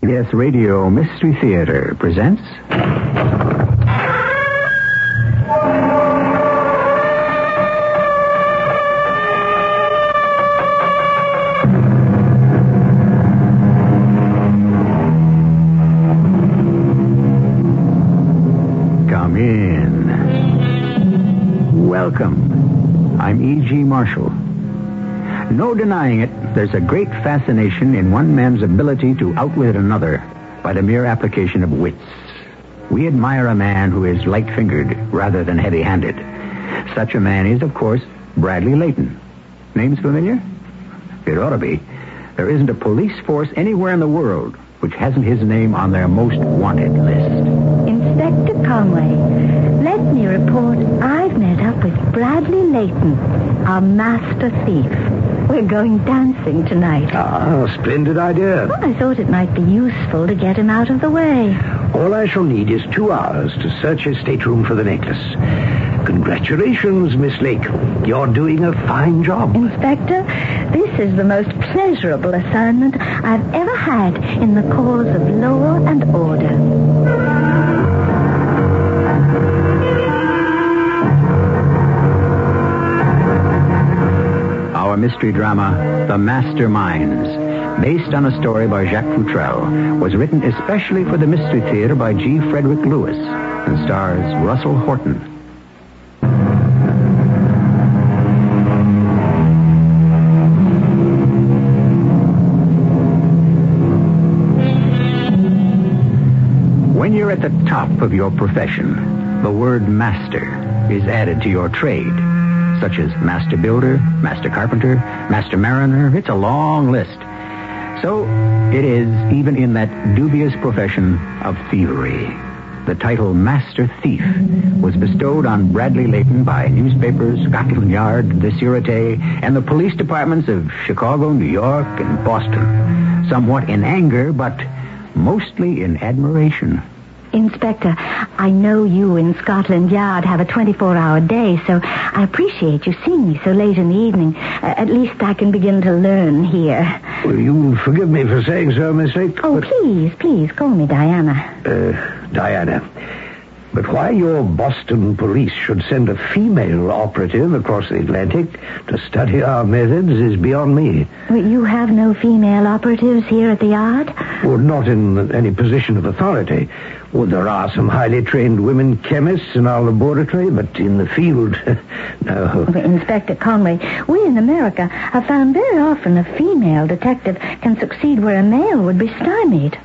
CBS Radio Mystery Theater presents... Come in. Welcome. I'm E.G. Marshall. No denying it, there's a great fascination in one man's ability to outwit another by the mere application of wits. We admire a man who is light-fingered rather than heavy-handed. Such a man is, of course, Bradley Layton. Name's familiar? It ought to be. There isn't a police force anywhere in the world which hasn't his name on their most wanted list. Inspector Conway, let me report I've met up with Bradley Layton, our master thief. We're going dancing tonight. Ah, splendid idea. Well, I thought it might be useful to get him out of the way. All I shall need is 2 hours to search his stateroom for the necklace. Congratulations, Miss Lake. You're doing a fine job. Inspector, this is the most pleasurable assignment I've ever had in the cause of law and order. Our mystery drama, The Masterminds, based on a story by Jacques Futrell, was written especially for the Mystery Theater by G. Frederick Lewis and stars Russell Horton. When you're at the top of your profession, the word master is added to your trade, such as master builder, master carpenter, master mariner. It's a long list. So it is even in that dubious profession of thievery. The title Master Thief was bestowed on Bradley Layton by newspapers, Scotland Yard, the Sûreté, and the police departments of Chicago, New York, and Boston. Somewhat in anger, but mostly in admiration. Inspector, I know you in Scotland Yard have a 24-hour day, so I appreciate you seeing me so late in the evening. At least I can begin to learn here. Well, you'll forgive me for saying so, Miss Lake. Oh, please, call me Diana. Diana. But why your Boston police should send a female operative across the Atlantic to study our methods is beyond me. You have no female operatives here at the Yard? Well, not in any position of authority. Well, there are some highly trained women chemists in our laboratory, but in the field, no. Inspector Conway, we in America have found very often a female detective can succeed where a male would be stymied.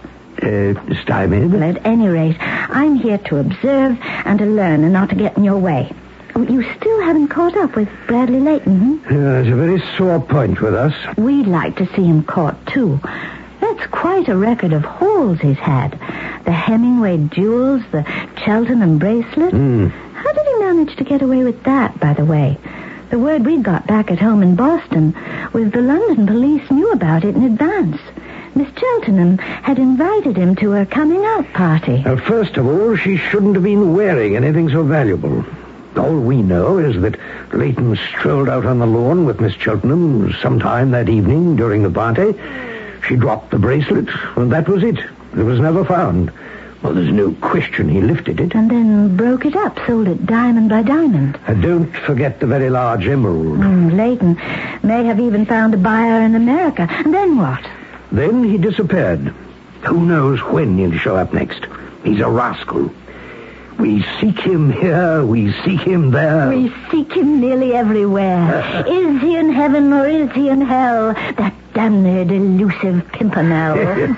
Stymied? Well, at any rate, I'm here to observe and to learn and not to get in your way. You still haven't caught up with Bradley Layton, It's a very sore point with us. We'd like to see him caught, too. That's quite a record of hauls he's had. The Hemingway jewels, the Cheltenham bracelet. How did he manage to get away with that, by the way? The word we got back at home in Boston was the London police knew about it in advance. Miss Cheltenham had invited him to her coming-out party. First of all, she shouldn't have been wearing anything so valuable. All we know is that Layton strolled out on the lawn with Miss Cheltenham sometime that evening during the party. She dropped the bracelet, and that was it. It was never found. Well, there's no question he lifted it. And then broke it up, sold it diamond by diamond. Don't forget the very large emerald. Layton may have even found a buyer in America. And then what? Then he disappeared. Who knows when he'll show up next? He's a rascal. We seek him here, we seek him there. We seek him nearly everywhere. Is he in heaven or is he in hell? That damned elusive pimpernel.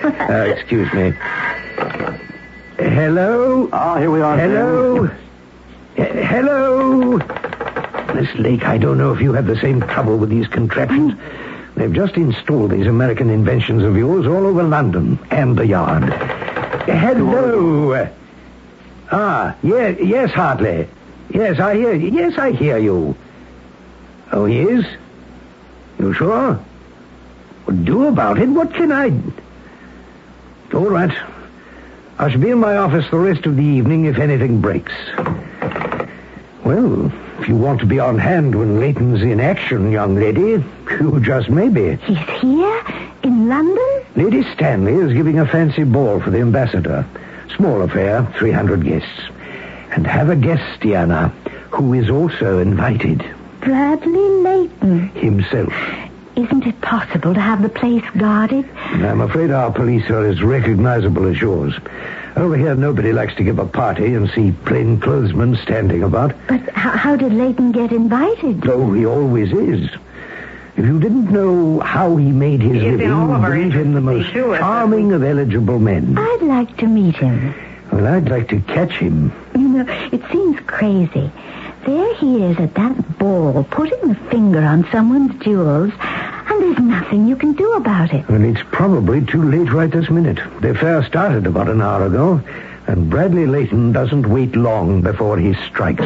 Excuse me. Hello? Here we are. Hello? Hello? Miss Lake, I don't know if you have the same trouble with these contraptions. They've just installed these American inventions of yours all over London and the Yard. Hello? Yes, Hartley. Yes, I hear you. Yes, I hear you. Oh, he is? You sure? Well, do about it. What can I... All right. I shall be in my office the rest of the evening if anything breaks. Well, If you want to be on hand when Leighton's in action, young lady, you just may be. He's here? In London? Lady Stanley is giving a fancy ball for the ambassador. Small affair, 300 guests. And have a guest, Diana, who is also invited. Bradley Leighton. Himself. Isn't it possible to have the place guarded? I'm afraid our police are as recognizable as yours. Over here, nobody likes to give a party and see plainclothesmen standing about. But how did Leighton get invited? Oh, he always is. If you didn't know how he made his living, you'd believe him the most charming of eligible men. I'd like to meet him. Well, I'd like to catch him. You know, it seems crazy. There he is at that ball, putting the finger on someone's jewels, and there's nothing you can do about it. Well, it's probably too late right this minute. The affair started about an hour ago, and Bradley Leighton doesn't wait long before he strikes.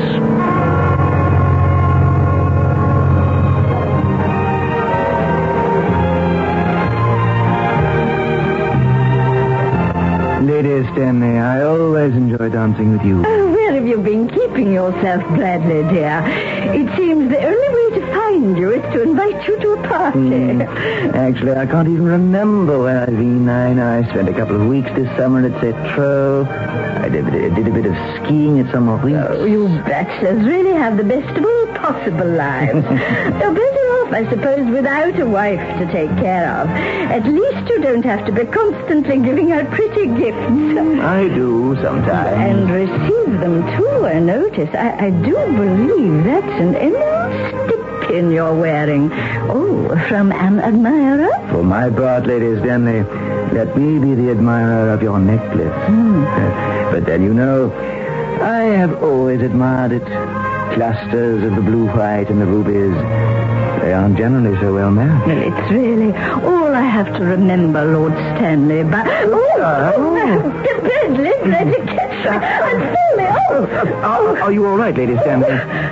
Lady Stanley, I always enjoy dancing with you. Oh, where have you been keeping yourself, Bradley, dear? It seems the only way to find you is to invite you to a party. Actually, I can't even remember where I've been. I spent a couple of weeks this summer at Cetro. I did a bit of skiing at some of weeks. Oh, you bachelors really have the best of all possible lives. You're better off, I suppose, without a wife to take care of. At least you don't have to be constantly giving out pretty gifts. I do sometimes. And receive them, too, I notice. I do believe that's an emerald stick-pin you're wearing. Oh, from an admirer? For my part, Lady Stanley, let me be the admirer of your necklace. But then, you know, I have always admired it. Clusters of the blue, white, and the rubies. They aren't generally so well matched. Well, it's really all I have to remember, Lord Stanley. But Bradley, catch me! I'm falling. Are you all right, Lady Stanley?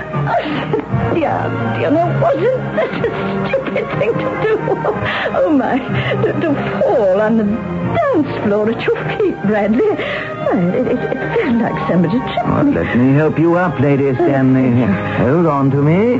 Dear, no, wasn't that a stupid thing to do? Oh my, to fall on the dance floor at your feet, Bradley. It felt like somebody tripped me. Let me help you up, Lady Stanley. Hold on to me.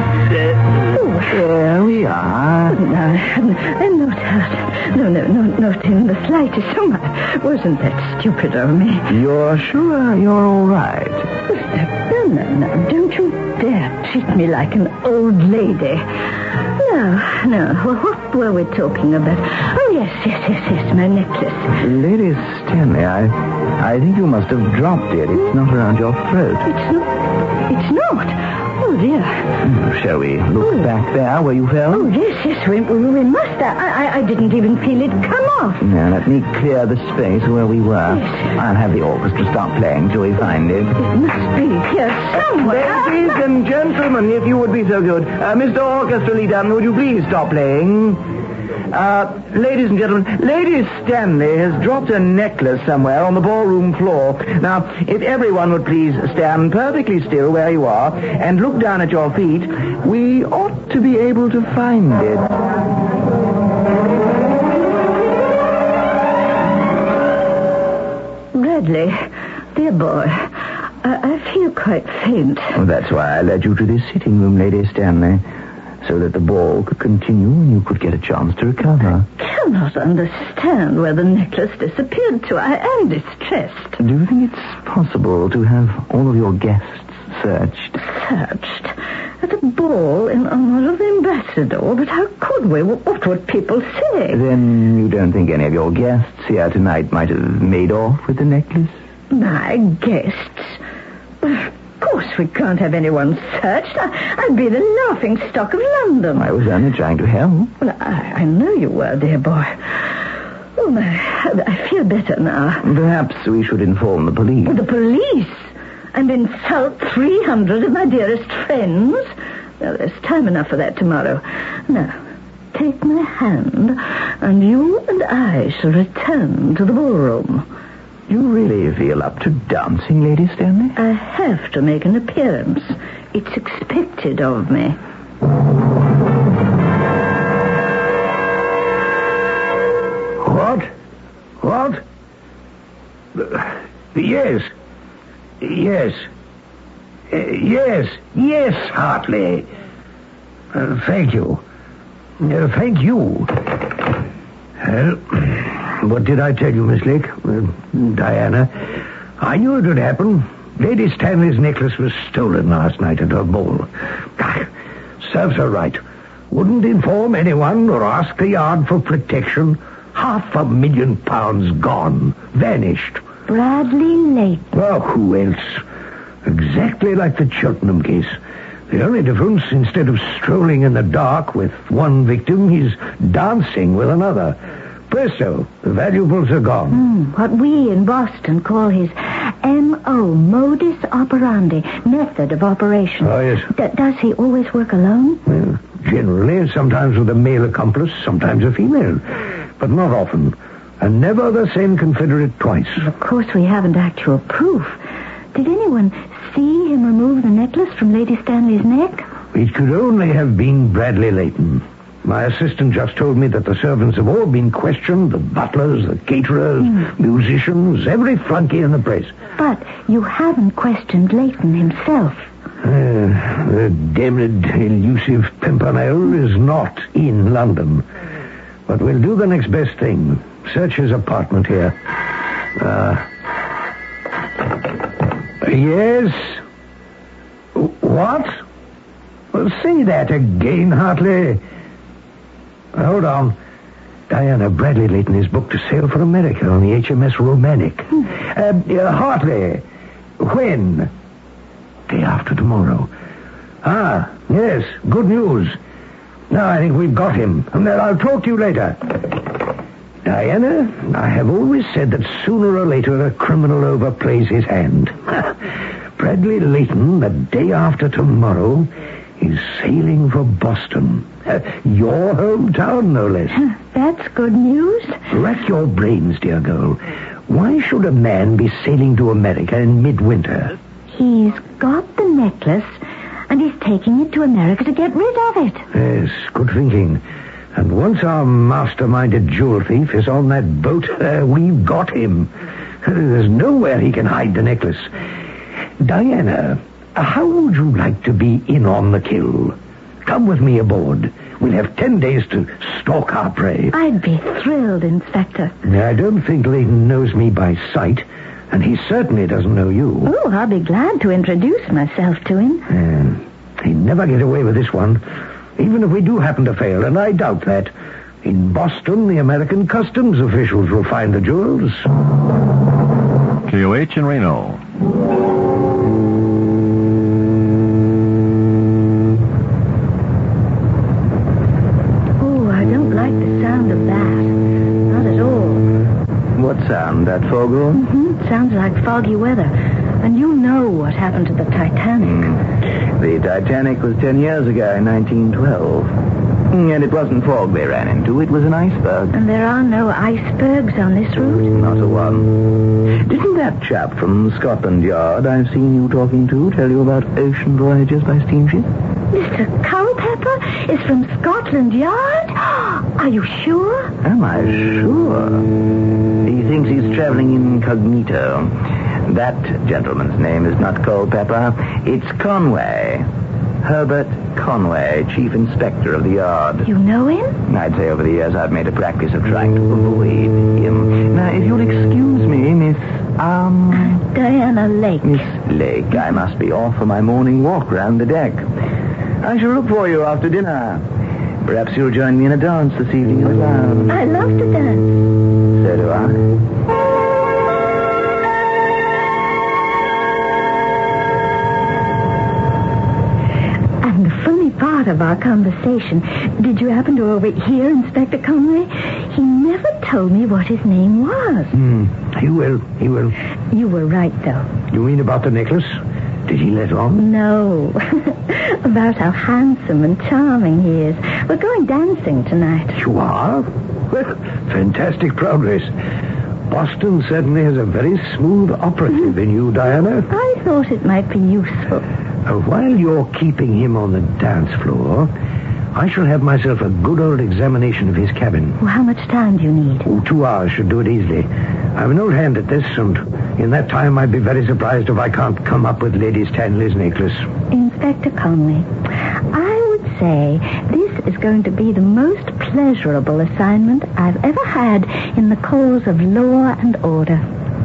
There we are. No, I'm not hurt. No, not in the slightest. Oh my, wasn't that stupid of me? You're sure you're all right? No, don't you dare treat me like an old lady. No. Well, what were we talking about? Oh, yes, my necklace. Lady Stanley, I think you must have dropped it. It's not around your throat. It's not. Oh, dear. Shall we look back there where you fell? Oh, yes, we must. I didn't even feel it come off. Now, let me clear the space where we were. Yes. I'll have the orchestra stop playing till we find it. It must be here somewhere. Ladies and gentlemen, if you would be so good. Mr. Orchestra Leader, would you please stop playing? Ladies and gentlemen, Lady Stanley has dropped a necklace somewhere on the ballroom floor. Now, if everyone would please stand perfectly still where you are and look down at your feet, we ought to be able to find it. Bradley, dear boy, I feel quite faint. Well, that's why I led you to this sitting room, Lady Stanley, so that the ball could continue and you could get a chance to recover. I cannot understand where the necklace disappeared to. I am distressed. Do you think it's possible to have all of your guests searched? Searched? At a ball in honor of the ambassador? But how could we? What would people say? Then you don't think any of your guests here tonight might have made off with the necklace? My guests? Of course we can't have anyone searched. I'd be the laughing stock of London. I was only trying to help. Well, I know you were, dear boy. Oh, my, I feel better now. Perhaps we should inform the police. The police? And insult 300 of my dearest friends? Well, there's time enough for that tomorrow. Now, take my hand, and you and I shall return to the ballroom. You really feel up to dancing, Lady Stanley? I have to make an appearance. It's expected of me. What? Yes. Yes, Hartley. Thank you. Thank you. Well, what did I tell you, Miss Lake? Diana, I knew it would happen. Lady Stanley's necklace was stolen last night at her ball. Serves her right. Wouldn't inform anyone or ask the Yard for protection. £500,000 gone. Vanished. Bradley Leighton. Well, who else? Exactly like the Cheltenham case. The only difference, instead of strolling in the dark with one victim, he's dancing with another. Presto, the valuables are gone. What we in Boston call his M.O., modus operandi, method of operation. Oh, yes. Does he always work alone? Well, generally, sometimes with a male accomplice, sometimes a female. But not often. And never the same confederate twice. Of course, we haven't actual proof. Did anyone see him remove the necklace from Lady Stanley's neck? It could only have been Bradley Leighton. My assistant just told me that the servants have all been questioned, the butlers, the caterers, musicians, every flunky in the place. But you haven't questioned Leighton himself. The damned elusive Pimpernel is not in London. But we'll do the next best thing. Search his apartment here. Yes? What? Well, say that again, Hartley. Hold on. Diana, Bradley Leighton is booked to sail for America on the HMS Romantic. Hartley, when? Day after tomorrow. Ah, yes, good news. Now I think we've got him. And I'll talk to you later. Diana, I have always said that sooner or later a criminal overplays his hand. Bradley Leighton, the day after tomorrow, is sailing for Boston. Your hometown, no less. That's good news. Rack your brains, dear girl. Why should a man be sailing to America in midwinter? He's got the necklace, and he's taking it to America to get rid of it. Yes, good thinking. And once our masterminded jewel thief is on that boat, we've got him. There's nowhere he can hide the necklace. Diana, how would you like to be in on the kill? Come with me aboard. We'll have 10 days to stalk our prey. I'd be thrilled, Inspector. I don't think Leighton knows me by sight, and he certainly doesn't know you. Oh, I'll be glad to introduce myself to him. He'd never get away with this one, even if we do happen to fail, and I doubt that. In Boston, the American customs officials will find the jewels. KOH in Reno. Sound, that Foghorn? Mm-hmm. Sounds like foggy weather. And you know what happened to the Titanic. The Titanic was 10 years ago in 1912. And it wasn't fog they ran into, it was an iceberg. And there are no icebergs on this route? Not a one. Didn't that chap from Scotland Yard I've seen you talking to tell you about ocean voyages by steamship? Mr. Culpepper is from Scotland Yard? Are you sure? Am I sure? He thinks he's traveling incognito. That gentleman's name is not Culpepper. It's Conway. Herbert Conway, Chief Inspector of the Yard. You know him? I'd say over the years I've made a practice of trying to avoid him. Now, if you'll excuse me, Miss, Diana Lake. Miss Lake, I must be off for my morning walk round the deck. I shall look for you after dinner. Perhaps you'll join me in a dance this evening in the lounge. I love to dance. So do I. And the funny part of our conversation, did you happen to overhear Inspector Conway? He never told me what his name was. He will. You were right, though. You mean about the necklace? Did he let on? No. About how handsome and charming he is. We're going dancing tonight. You are? Well, fantastic progress. Boston certainly has a very smooth operative in you, Diana. I thought it might be useful. While you're keeping him on the dance floor, I shall have myself a good old examination of his cabin. Well, how much time do you need? 2 hours should do it easily. I'm an old hand at this, and in that time I'd be very surprised if I can't come up with Lady Stanley's necklace. Inspector Conway, I would say this is going to be the most pleasurable assignment I've ever had in the cause of law and order.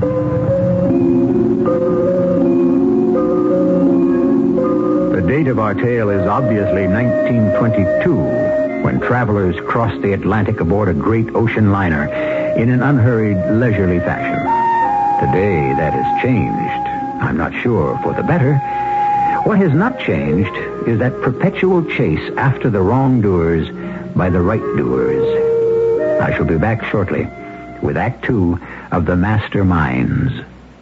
The date of our tale is obviously 1922, when travelers crossed the Atlantic aboard a great ocean liner in an unhurried, leisurely fashion. Today, that has changed. I'm not sure for the better. What has not changed is that perpetual chase after the wrongdoers by the right doers. I shall be back shortly with Act 2 of The Masterminds.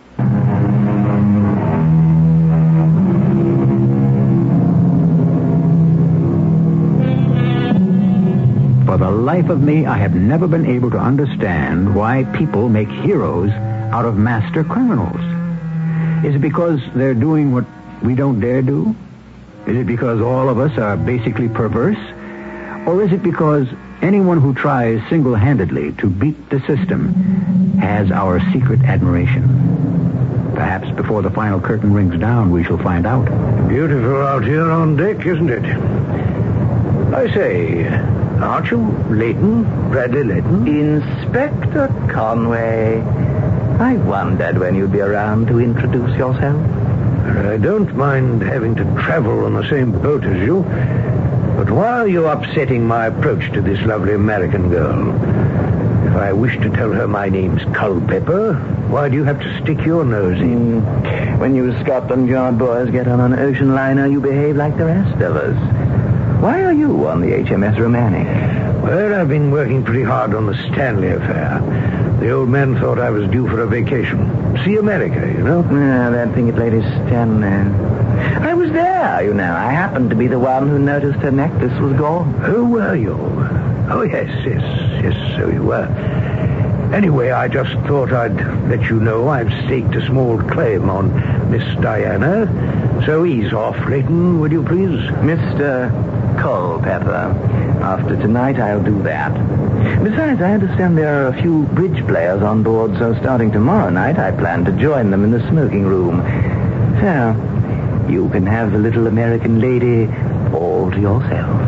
For the life of me, I have never been able to understand why people make heroes out of master criminals. Is it because they're doing what we don't dare do? Is it because all of us are basically perverse? Or is it because anyone who tries single-handedly to beat the system has our secret admiration? Perhaps before the final curtain rings down, we shall find out. Beautiful out here on deck, isn't it? I say, aren't you Leighton? Bradley Leighton? Inspector Conway. I wondered when you'd be around to introduce yourself. I don't mind having to travel on the same boat as you, but why are you upsetting my approach to this lovely American girl? If I wish to tell her my name's Culpepper, why do you have to stick your nose in? When you Scotland Yard boys get on an ocean liner, you behave like the rest of us. Why are you on the HMS Romanic? Well, I've been working pretty hard on the Stanley affair. The old man thought I was due for a vacation. See America, you know? Yeah, that thing at Lady Stanley. I was there, you know. I happened to be the one who noticed her necklace was gone. Who were you? Oh, yes, so you were. Anyway, I just thought I'd let you know I've staked a small claim on Miss Diana. So ease off, Leighton, would you please? Mr. Culpepper. After tonight, I'll do that. Besides, I understand there are a few bridge players on board, so starting tomorrow night, I plan to join them in the smoking room. So, you can have the little American lady all to yourself.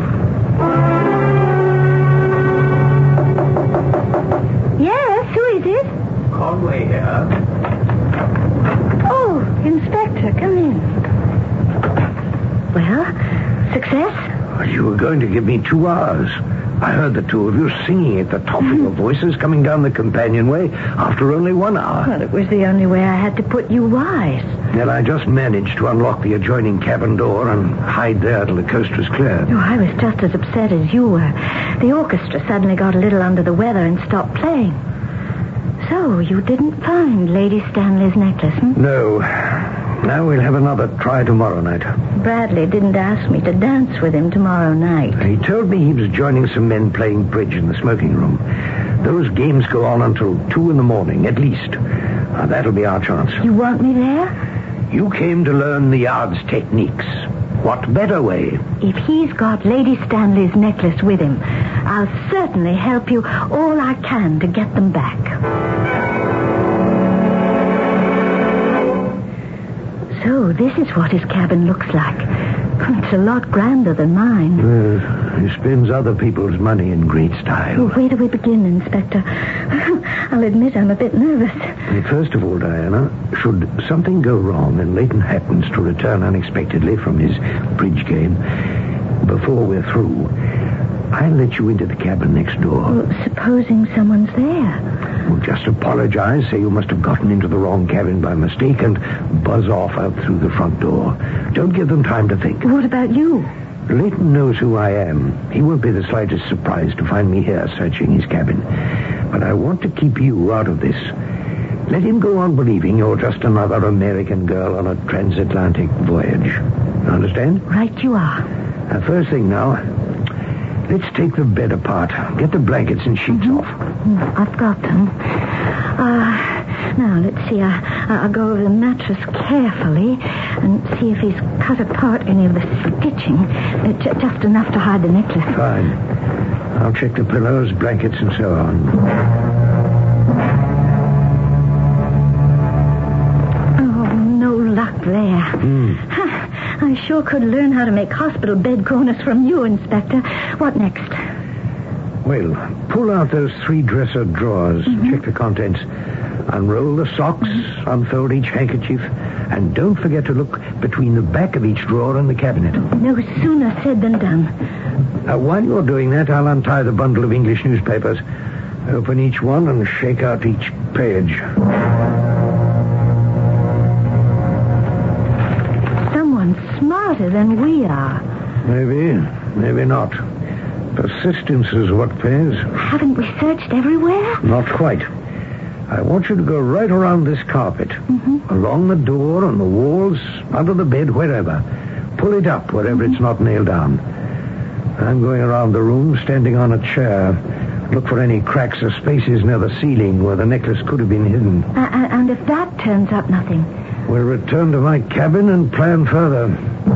Yes, who is it? Conway here. Oh, Inspector, come in. Well, success? You were going to give me 2 hours. I heard the two of you singing at the top of your voices coming down the companionway after only 1 hour. Well, it was the only way I had to put you wise. Well, I just managed to unlock the adjoining cabin door and hide there till the coast was clear. Oh, I was just as upset as you were. The orchestra suddenly got a little under the weather and stopped playing. So, you didn't find Lady Stanley's necklace, No. Now we'll have another try tomorrow night. Bradley didn't ask me to dance with him tomorrow night. He told me he was joining some men playing bridge in the smoking room. Those games go on until 2 in the morning, at least. That'll be our chance. You want me there? You came to learn the yard's techniques. What better way? If he's got Lady Stanley's necklace with him, I'll certainly help you all I can to get them back. So, this is what his cabin looks like. It's a lot grander than mine. He spends other people's money in great style. Well, where do we begin, Inspector? I'll admit I'm a bit nervous. First of all, Diana, should something go wrong and Leighton happens to return unexpectedly from his bridge game, before we're through, I'll let you into the cabin next door. Well, supposing someone's there. Well, just apologize, say you must have gotten into the wrong cabin by mistake, and buzz off out through the front door. Don't give them time to think. What about you? Leighton knows who I am. He won't be the slightest surprise to find me here searching his cabin. But I want to keep you out of this. Let him go on believing you're just another American girl on a transatlantic voyage. Understand? Right you are. First thing now, let's take the bed apart. Get the blankets and sheets off. I've got them. Now, let's see. I'll go over the mattress carefully and see if he's cut apart any of the stitching. Just enough to hide the necklace. Fine. I'll check the pillows, blankets, and so on. there. I sure could learn how to make hospital bed corners from you, Inspector. What next? Well, pull out those 3 dresser drawers. Check the contents. Unroll the socks. Unfold each handkerchief. And don't forget to look between the back of each drawer and the cabinet. No sooner said than done. While you're doing that, I'll untie the bundle of English newspapers. Open each one and shake out each page. Someone smarter than we are. Maybe not. Persistence is what pays. Haven't we searched everywhere? Not quite. I want you to go right around this carpet. Along the door, on the walls, under the bed, wherever. Pull it up wherever it's not nailed down. I'm going around the room, standing on a chair. Look for any cracks or spaces near the ceiling where the necklace could have been hidden. And if that turns up nothing? We'll return to my cabin and plan further.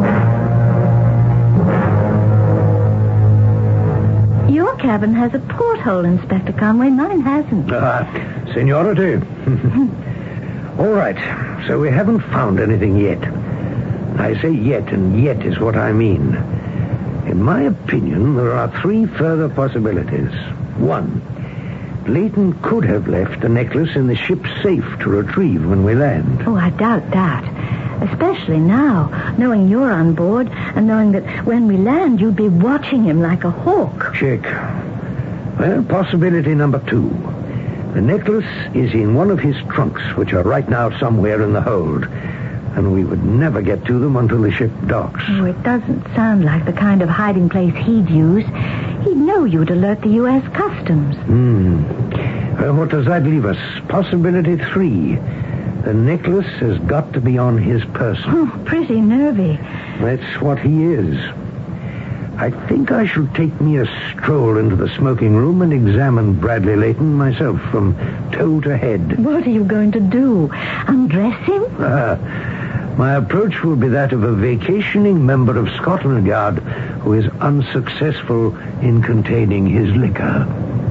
Your cabin has a porthole, Inspector Conway. Mine hasn't. Seniority. All right. So we haven't found anything yet. I say yet, and yet is what I mean. In my opinion, there are 3 further possibilities. 1, Leighton could have left the necklace in the ship's safe to retrieve when we land. Oh, I doubt that. Especially now, knowing you're on board and knowing that when we land, you'd be watching him like a hawk. Check. Well, possibility number 2. The necklace is in one of his trunks, which are right now somewhere in the hold. And we would never get to them until the ship docks. Oh, it doesn't sound like the kind of hiding place he'd use. He'd know you'd alert the U.S. Customs. Well, what does that leave us? Possibility 3. The necklace has got to be on his person. Oh, pretty nervy. That's what he is. I think I should take me a stroll into the smoking room and examine Bradley Leighton myself from toe to head. What are you going to do? Undress him? My approach will be that of a vacationing member of Scotland Yard who is unsuccessful in containing his liquor.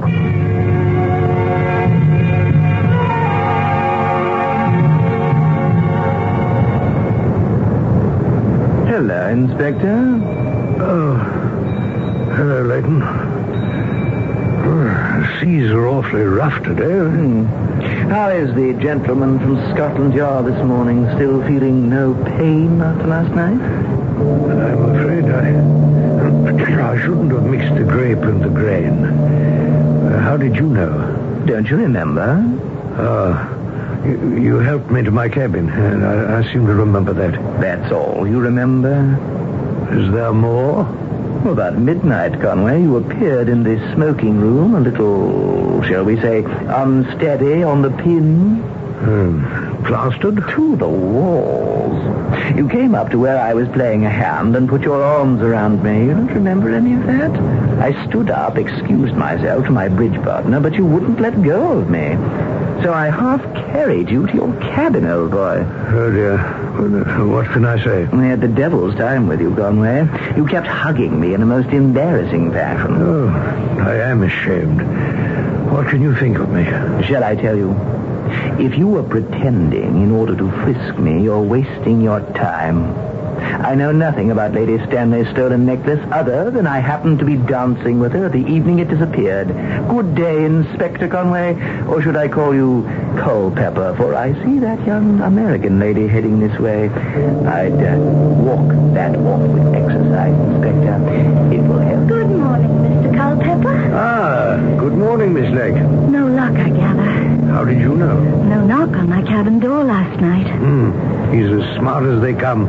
Hello, Inspector. Oh, hello, Leighton. The seas are awfully rough today. How is the gentleman from Scotland Yard this morning? Still feeling no pain after last night? I'm afraid I shouldn't have mixed the grape and the grain. How did you know? Don't you remember? You helped me to my cabin, and I seem to remember that. That's all you remember? Is there more? Well, about midnight, Conway, you appeared in the smoking room, a little, shall we say, unsteady on the pin. Plastered? To the walls. You came up to where I was playing a hand and put your arms around me. You don't remember any of that? I stood up, excused myself to my bridge partner, but you wouldn't let go of me. So I half carried you to your cabin, old boy. Oh, dear. What can I say? I had the devil's time with you, Conway. You kept hugging me in a most embarrassing fashion. Oh, I am ashamed. What can you think of me? Shall I tell you? If you were pretending in order to frisk me, you're wasting your time. I know nothing about Lady Stanley's stolen necklace other than I happened to be dancing with her the evening it disappeared. Good day, Inspector Conway, or should I call you Culpepper, for I see that young American lady heading this way. I'd walk that off with exercise, Inspector. It will help. Good morning, Mr. Culpepper. Good morning, Miss Legg. No luck, I gather. How did you know? No knock on my cabin door last night. He's as smart as they come.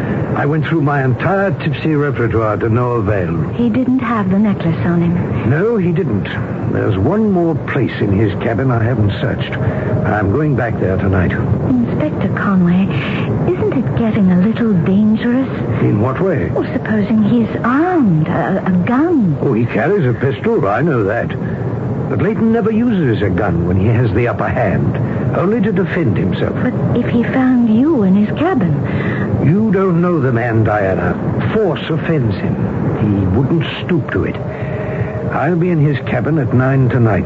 I went through my entire tipsy repertoire to no avail. He didn't have the necklace on him. No, he didn't. There's one more place in his cabin I haven't searched. I'm going back there tonight. Inspector Conway, isn't it getting a little dangerous? In what way? Well, supposing he's armed, a gun. Oh, he carries a pistol, I know that. But Leighton never uses a gun when he has the upper hand, only to defend himself. But if he found you in his cabin... You don't know the man, Diana. Force offends him. He wouldn't stoop to it. I'll be in his cabin at 9 tonight.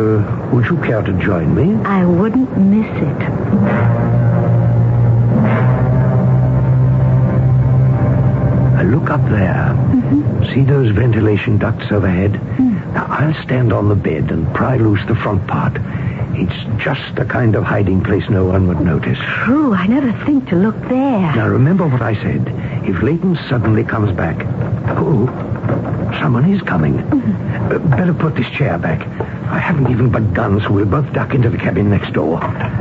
Would you care to join me? I wouldn't miss it. Look up there. See those ventilation ducts overhead? Now, I'll stand on the bed and pry loose the front part. It's just the kind of hiding place no one would notice. True, I never think to look there. Now, remember what I said. If Leighton suddenly comes back... Oh, someone is coming. Better put this chair back. I haven't even begun, so we'll both duck into the cabin next door.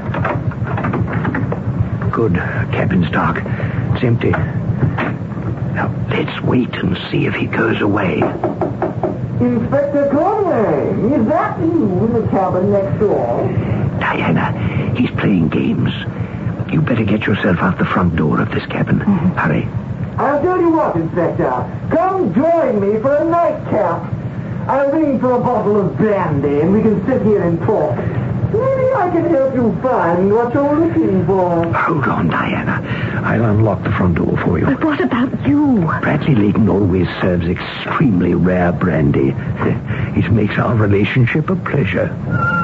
Good. Cabin's dark. It's empty. Now, let's wait and see if he goes away. Inspector Conway, is that you in the cabin next door? Diana, he's playing games. You better get yourself out the front door of this cabin. Hurry. I'll tell you what, Inspector. Come join me for a nightcap. I'll ring for a bottle of brandy and we can sit here and talk. Maybe I can help you find what you're looking for. Hold on, Diana. I'll unlock the front door for you. But what about you? Bradley Leighton always serves extremely rare brandy. It makes our relationship a pleasure.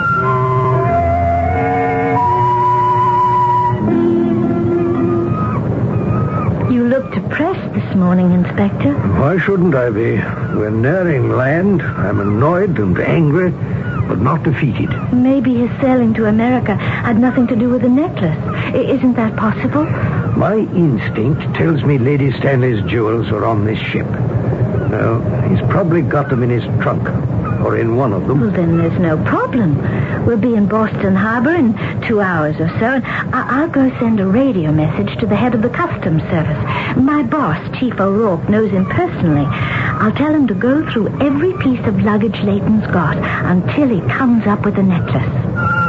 You look depressed this morning, Inspector. Why shouldn't I be? We're nearing land. I'm annoyed and angry, but not defeated. Maybe his sailing to America had nothing to do with the necklace. Isn't that possible? My instinct tells me Lady Stanley's jewels are on this ship. No, he's probably got them in his trunk, or in one of them. Well, then there's no problem. We'll be in Boston Harbor in 2 hours or so, and I'll go send a radio message to the head of the Customs Service. My boss, Chief O'Rourke, knows him personally. I'll tell him to go through every piece of luggage Leighton's got until he comes up with the necklace.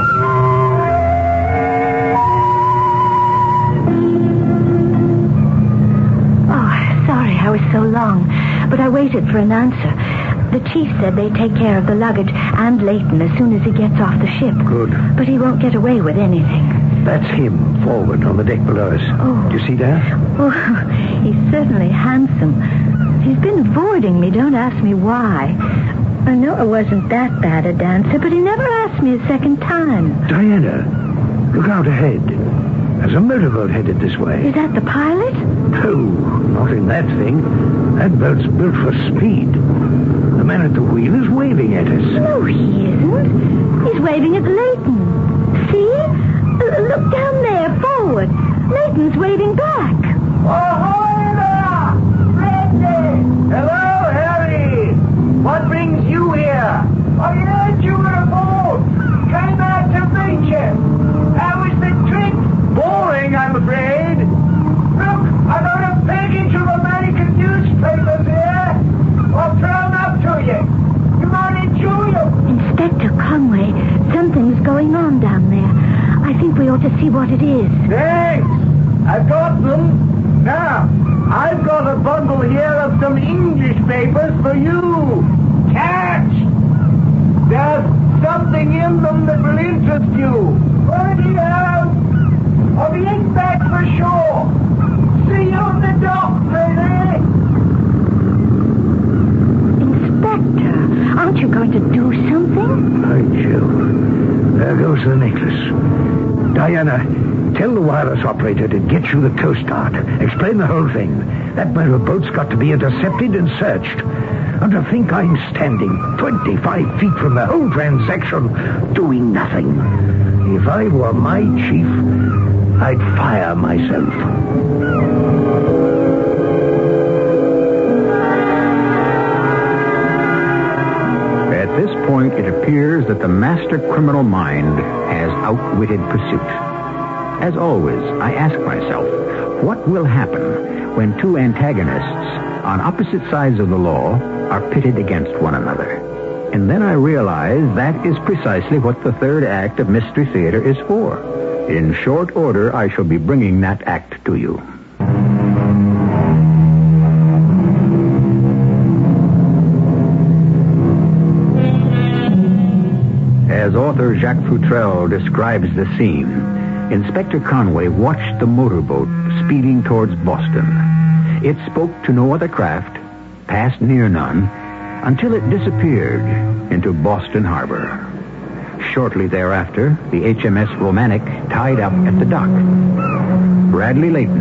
I was so long, but I waited for an answer. The chief said they'd take care of the luggage and Leighton as soon as he gets off the ship. Good. But he won't get away with anything. That's him, forward on the deck below us. Oh. Do you see that? Oh, he's certainly handsome. He's been avoiding me. Don't ask me why. I know I wasn't that bad a dancer, but he never asked me a second time. Diana, look out ahead. There's a motorboat headed this way. Is that the pilot? No, not in that thing. That boat's built for speed. The man at the wheel is waving at us. No, he isn't. He's waving at Leighton. See? Look down there, forward. Leighton's waving back. Ahoy there! Brandy! Hello, Harry! What brings you here? I heard you were aboard. Came out to meet you. How was the trip? Boring, I'm afraid. Look, I got a package of American newspapers here. I'll throw them up to you. You might enjoy them. Inspector Conway, something's going on down there. I think we ought to see what it is. Thanks. I've got them. Now, I've got a bundle here of some English papers for you. Catch! There's something in them that will interest you. Righty-o! I'll be in back for shore. See you on the dock, lady. Inspector, aren't you going to do something? By Jove. There goes the necklace. Diana, tell the wireless operator to get you the Coast Guard. Explain the whole thing. That motorboat's got to be intercepted and searched. And to think I'm standing 25 feet from the whole transaction doing nothing. If I were my chief, I'd fire myself. At this point, it appears that the master criminal mind has outwitted pursuit. As always, I ask myself, what will happen when two antagonists on opposite sides of the law are pitted against one another? And then I realize that is precisely what the third act of Mystery Theater is for. In short order, I shall be bringing that act to you. As author Jacques Futrelle describes the scene, Inspector Conway watched the motorboat speeding towards Boston. It spoke to no other craft, passed near none, until it disappeared into Boston Harbor. Shortly thereafter, the HMS Romantic tied up at the dock. Bradley Leighton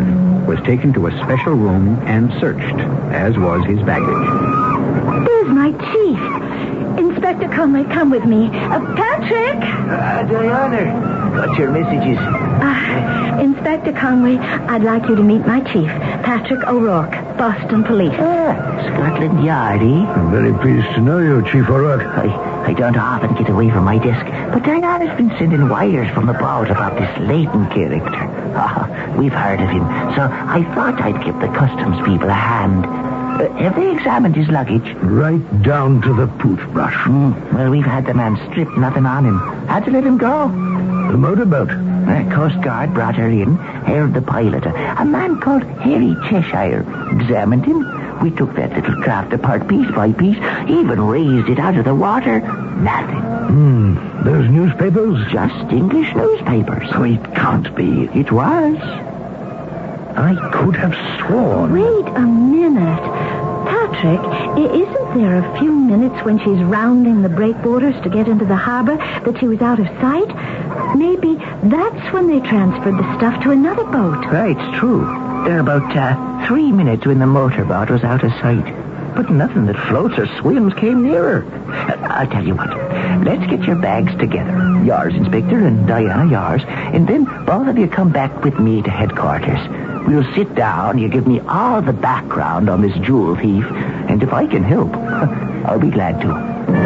was taken to a special room and searched, as was his baggage. There's my chief. Inspector Conway, come with me. Patrick! Diana, what's your messages? Inspector Conway, I'd like you to meet my chief, Patrick O'Rourke, Boston Police. Scotland Yard, eh? I'm very pleased to know you, Chief O'Rourke. I don't often get away from my desk, but Diana's been sending wires from abroad about this Leighton character. We've heard of him, so I thought I'd give the customs people a hand. Have they examined his luggage? Right down to the toothbrush. Well, we've had the man stripped, nothing on him. Had to let him go. The motorboat. Coast Guard brought her in, held the pilot, a man called Harry Cheshire. Examined him. We took that little craft apart piece by piece, even raised it out of the water. Nothing. Those newspapers? Just English newspapers. Oh, it can't be. It was. I could have sworn. Wait a minute. Patrick, isn't there a few minutes when she's rounding the breakwaters to get into the harbor that she was out of sight? Maybe that's when they transferred the stuff to another boat. Right, it's true. There are about 3 minutes when the motorboat was out of sight. But nothing that floats or swims came nearer. I'll tell you what. Let's get your bags together. Yours, Inspector, and Diana, yours. And then both of you come back with me to headquarters. We'll sit down. You give me all the background on this jewel thief. And if I can help, I'll be glad to.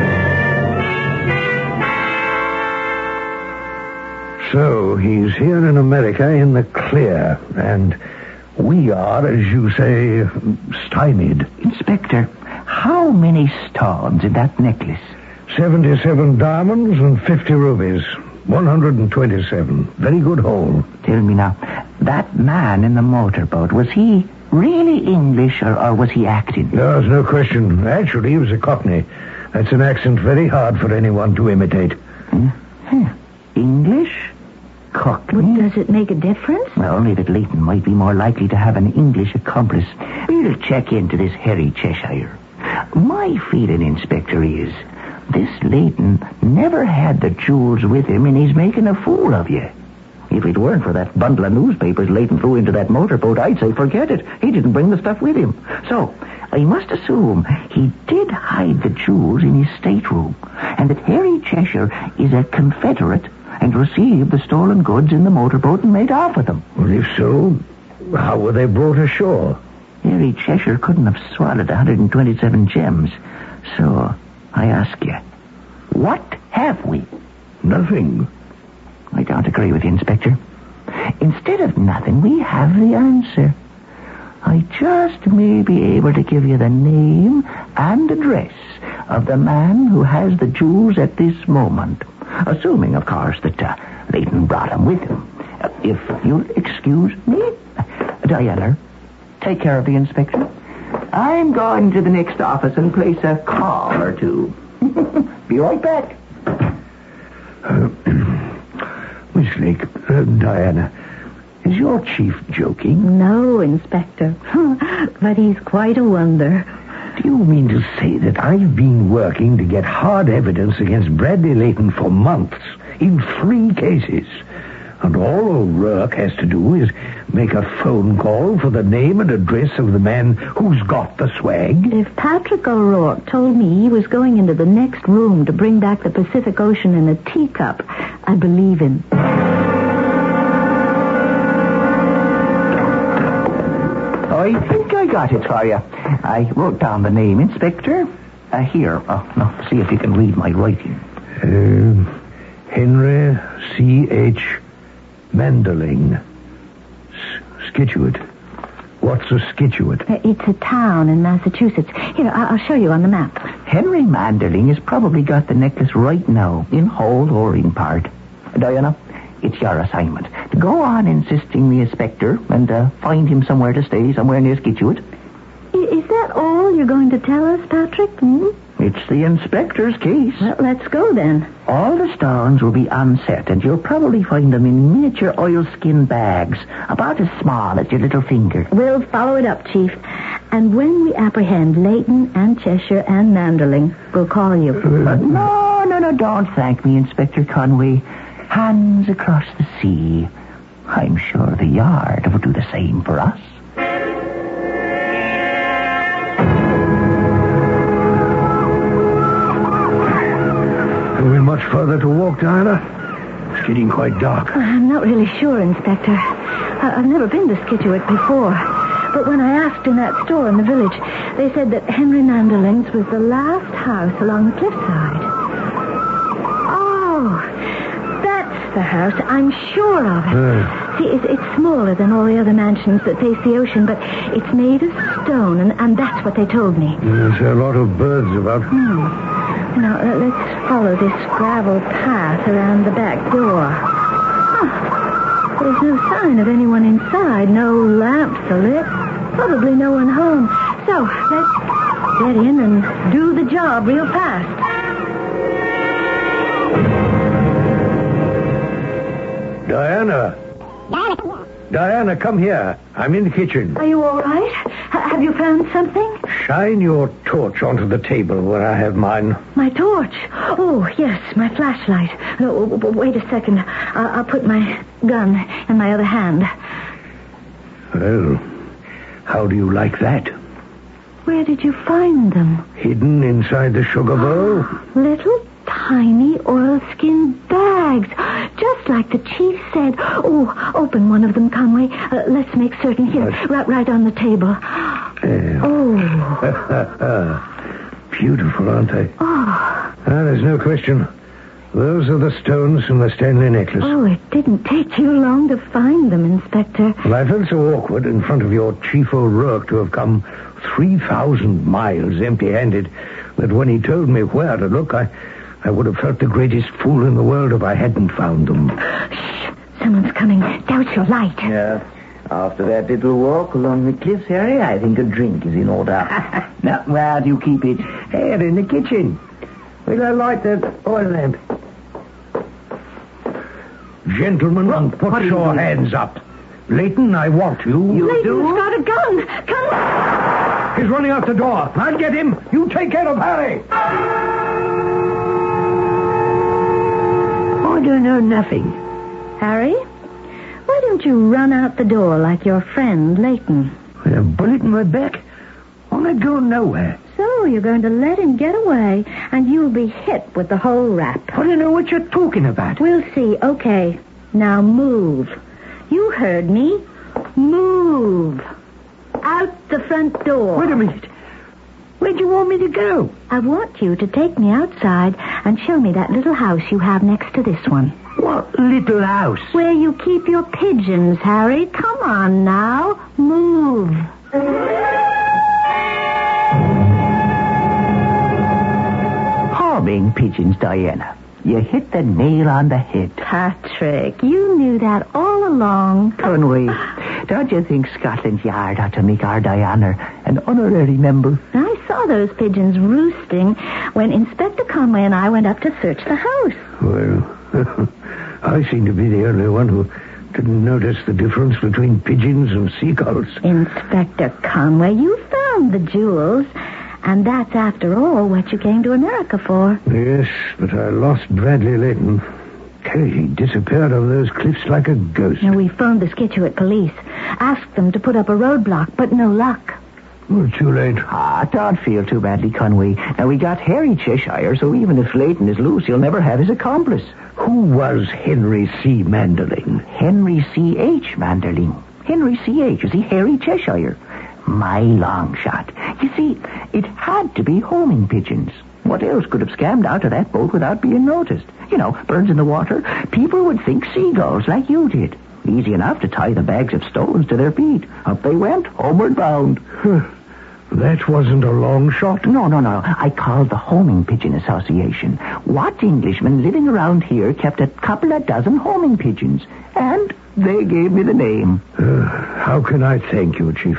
So, he's here in America in the clear, and we are, as you say, stymied. Inspector, how many stones in that necklace? 77 diamonds and 50 rubies. 127. Very good haul. Tell me now, that man in the motorboat, was he really English or was he acting? There's no question. Actually, he was a Cockney. That's an accent very hard for anyone to imitate. English? Cockney? Well, does it make a difference? Well, only that Leighton might be more likely to have an English accomplice. We'll check into this Harry Cheshire. My feeling, Inspector, is this Leighton never had the jewels with him, and he's making a fool of you. If it weren't for that bundle of newspapers Leighton threw into that motorboat, I'd say forget it. He didn't bring the stuff with him. So, I must assume he did hide the jewels in his stateroom, and that Harry Cheshire is a Confederate and received the stolen goods in the motorboat and made off with them. Well, if so, how were they brought ashore? Harry Cheshire couldn't have swallowed 127 gems. So, I ask you, what have we? Nothing. I don't agree with you, Inspector. Instead of nothing, we have the answer. I just may be able to give you the name and address of the man who has the jewels at this moment. Assuming, of course, that Leighton brought them with him. If you'll excuse me, Diana, take care of the Inspector. I'm going to the next office and place a call or two. Be right back. Miss Lake, Diana, is your chief joking? No, Inspector. But he's quite a wonder. Do you mean to say that I've been working to get hard evidence against Bradley Leighton for months, in 3 cases, and all O'Rourke has to do is make a phone call for the name and address of the man who's got the swag? If Patrick O'Rourke told me he was going into the next room to bring back the Pacific Ocean in a teacup, I'd believe him. I think I got it for you. I wrote down the name, Inspector. Here. Now, see if you can read my writing. Henry C.H. Manderling. Scituate. What's a Scituate? It's a town in Massachusetts. Here, I'll show you on the map. Henry Manderling has probably got the necklace right now, in whole or in part. Diana, it's your assignment. Go on insisting the Inspector and find him somewhere to stay, somewhere near Scituate. Is that all you're going to tell us, Patrick? It's the Inspector's case. Well, let's go then. All the stones will be unset, and you'll probably find them in miniature oilskin bags, about as small as your little finger. We'll follow it up, Chief. And when we apprehend Leighton and Cheshire and Manderling, we'll call you. No, don't thank me, Inspector Conway. Hands across the sea. I'm sure the Yard will do the same for us. much further to walk, Diana? It's getting quite dark. I'm not really sure, Inspector. I've never been to Scituate before. But when I asked in that store in the village, they said that Henry Manderling's was the last house along the cliffside. Oh, that's the house. I'm sure of it. See, it's smaller than all the other mansions that face the ocean, but it's made of stone, and that's what they told me. There's a lot of birds about. Now, let's follow this gravel path around the back door. There's no sign of anyone inside. No lamps lit. Probably no one home. So, let's get in and do the job real fast. Diana, come here. I'm in the kitchen. Are you all right? Have you found something? Shine your torch onto the table where I have mine. My torch? Oh, yes, my flashlight. No, wait a second. I'll put my gun in my other hand. Well, how do you like that? Where did you find them? Hidden inside the sugar bowl? Little tiny oilskin bags. Just like the chief said. Oh, open one of them, Conway. Let's make certain. Here, right on the table. Oh. Beautiful, aren't they? Oh. There's no question. Those are the stones from the Stanley necklace. Oh, it didn't take you long to find them, Inspector. Well, I felt so awkward in front of your Chief O'Rourke to have come 3,000 miles empty-handed that when he told me where to look, I would have felt the greatest fool in the world if I hadn't found them. Shh! Someone's coming. Douse your light. Yeah. After that little walk along the cliffs, Harry, I think a drink is in order. Now, where do you keep it? Here, in the kitchen. Will I light the oil lamp? Gentlemen, put your hands up. Leighton, I want you. Leighton's got a gun. Come on. He's running out the door. I'll get him. You take care of Harry. I don't know nothing. Harry, why don't you run out the door like your friend Leighton? With a bullet in my back? I'm not going nowhere. So you're going to let him get away, and you'll be hit with the whole rap. I don't know what you're talking about. We'll see. Okay. Now move. You heard me. Move. Out the front door. Wait a minute. Where do you want me to go? I want you to take me outside and show me that little house you have next to this one. What little house? Where you keep your pigeons, Harry. Come on now. Move. Homing pigeons, Diana. You hit the nail on the head. Patrick, you knew that all along. Conway, don't you think Scotland Yard ought to make our Diana an honorary member? I saw those pigeons roosting when Inspector Conway and I went up to search the house. Well, I seem to be the only one who didn't notice the difference between pigeons and seagulls. Inspector Conway, you found the jewels. And that's, after all, what you came to America for. Yes, but I lost Bradley Leighton. He disappeared over those cliffs like a ghost. Now, we phoned the Scituate police. Asked them to put up a roadblock, but no luck. Well, too late. Don't feel too badly, Conway. Now, we got Harry Cheshire, so even if Leighton is loose, he'll never have his accomplice. Who was Henry C. Manderling? Henry C.H. Manderling. Henry C.H. You see, Harry Cheshire. My long shot. You see, it had to be homing pigeons. What else could have scammed out of that boat without being noticed? You know, birds in the water. People would think seagulls like you did. Easy enough to tie the bags of stones to their feet. Up they went, homeward bound. That wasn't a long shot. No. I called the Homing Pigeon Association. What Englishman living around here kept a couple of dozen homing pigeons? And they gave me the name. How can I thank you, Chief?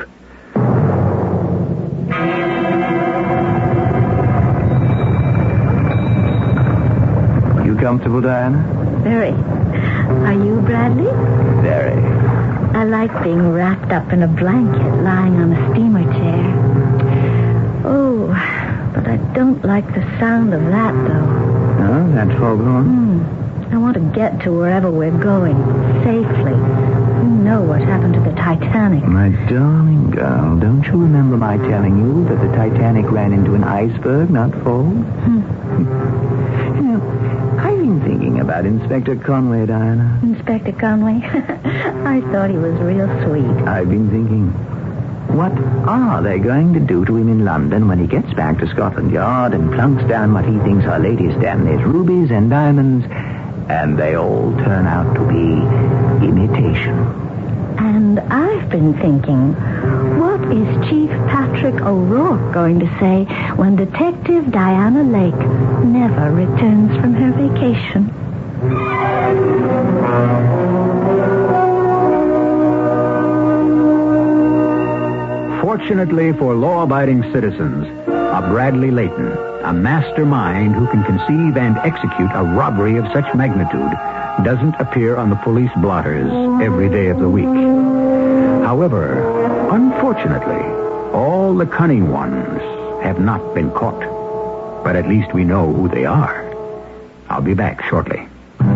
You comfortable, Diana? Very. Are you, Bradley? Very. I like being wrapped up in a blanket lying on a steamer chair. Oh, but I don't like the sound of that, though. Oh, that foghorn? I want to get to wherever we're going, safely. You know what happened to the Titanic. My darling girl, don't you remember my telling you that the Titanic ran into an iceberg, not fall? I about Inspector Conway, Diana? Inspector Conway? I thought he was real sweet. I've been thinking, what are they going to do to him in London when he gets back to Scotland Yard and plunks down what he thinks are Lady Stanley's rubies and diamonds, and they all turn out to be imitation? And I've been thinking, what is Chief Patrick O'Rourke going to say when Detective Diana Lake never returns from her vacation? Fortunately for law-abiding citizens, a Bradley Layton, a mastermind who can conceive and execute a robbery of such magnitude, doesn't appear on the police blotters every day of the week. However, unfortunately, all the cunning ones have not been caught. But at least we know who they are. I'll be back shortly.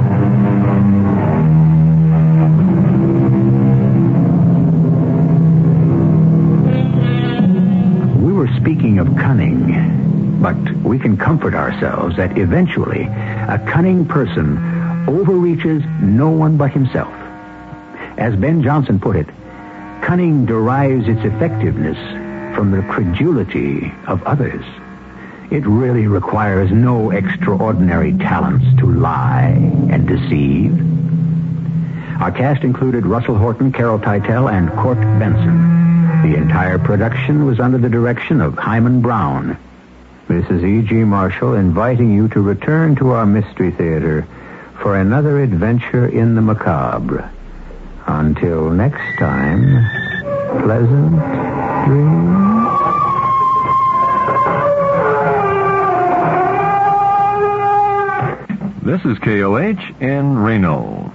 We were speaking of cunning, but we can comfort ourselves that eventually a cunning person overreaches no one but himself. As Ben Jonson put it, cunning derives its effectiveness from the credulity of others. It really requires no extraordinary talents to lie and deceive. Our cast included Russell Horton, Carol Teitel, and Court Benson. The entire production was under the direction of Hyman Brown. This is E.G. Marshall inviting you to return to our Mystery Theater for another adventure in the macabre. Until next time, pleasant dreams. This is KOH in Reno.